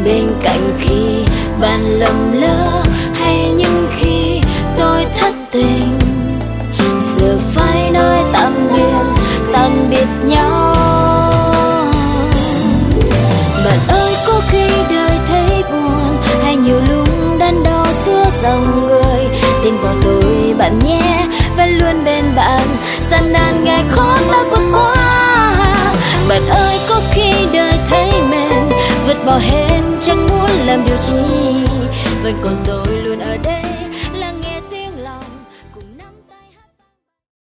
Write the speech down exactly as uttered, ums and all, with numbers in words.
bên cạnh khi bạn lầm lỡ, hay những khi tôi thất tình. Giờ phải nói tạm biệt, tạm biệt nhau. Bạn ơi, có khi đời thấy buồn, hay nhiều lúc đắn đo giữa dòng người, tin vào tôi bạn nhé, và luôn bên bạn, gian nan ngày khó ta vượt qua. Bạn ơi, có khi đời thấy mệt, vượt bỏ hết chẳng muốn làm điều chi, vẫn còn tôi luôn ở đây.